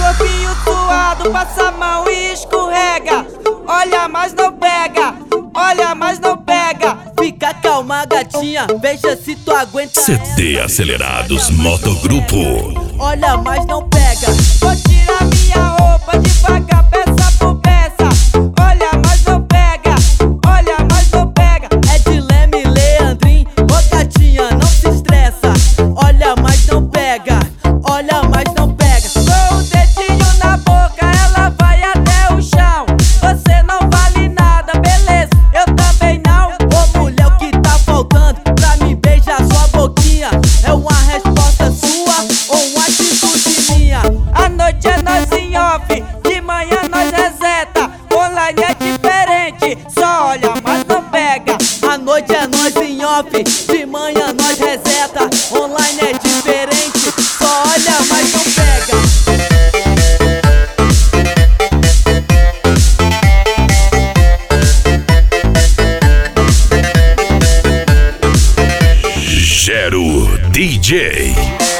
Corpinho suado, passa a mão e escorrega. Olha, mas não pega, olha, mas não pega. Fica calma, gatinha, veja se tu aguenta. CD Acelerados Motogrupo. Olha, mas não pega. Vou tirar minha roupa devagar, peça por peça. Olha, mas não pega, olha, mas não pega. É de Leme, Leandrinho, ô gatinha, não se estressa. Olha, mas não pega, olha, mas não pega. Com o dedinho na boca, ela vai até o chão. Você não vale nada, beleza, eu também não. Ô mulher, o que tá faltando pra me beijar sua boquinha? É uma resposta sua ou uma atitude minha? A noite é nós em off, de manhã nós reseta. Online é diferente, só olha, mas não pega. A noite é nós em off, de manhã nós reseta. Online é diferente, só olha, mas não pega. Gero DJ.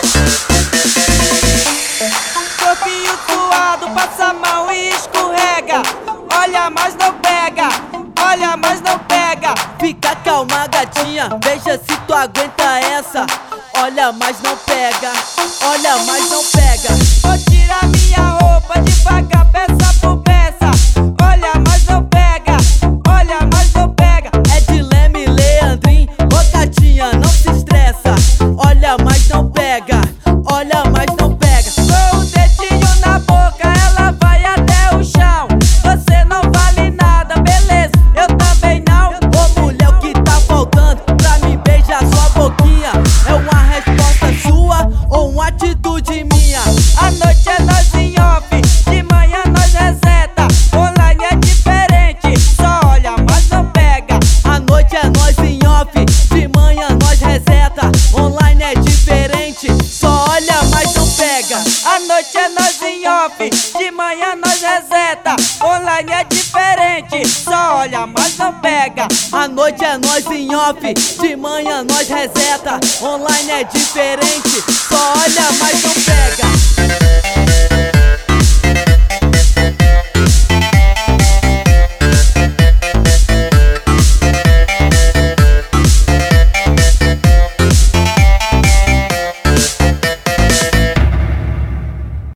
Corpinho suado, passa a mão e escorrega. Olha, mas não pega, olha, mas não pega. Fica calma, gatinha, veja se tu aguenta essa. Olha, mas não pega, olha, mas não pega. Vou tirar minha roupa devagar, peça por peça. Olha, mas não pega, olha, mas não pega. É de Leme, Leandrinho, ô gatinha, não se estressa. Olha, mas não pega, olha, mas não pega. Com o dedinho na boca, ela vai até o chão. Você não vale nada, beleza, eu também não. Ô mulher, o que tá faltando pra me beijar sua boquinha? É uma resposta sua ou uma atitude minha? A noite é nós em off, de manhã nós reseta. Online é diferente, só olha, mas não pega. A noite é nós em off, de manhã nós reseta. Online é diferente, só olha, mas não pega. A noite é nós em off, de manhã nós reseta. Online é diferente, só olha, mas não pega. A noite é nós em off, de manhã nós reseta. Online é diferente, só olha, mas não pega.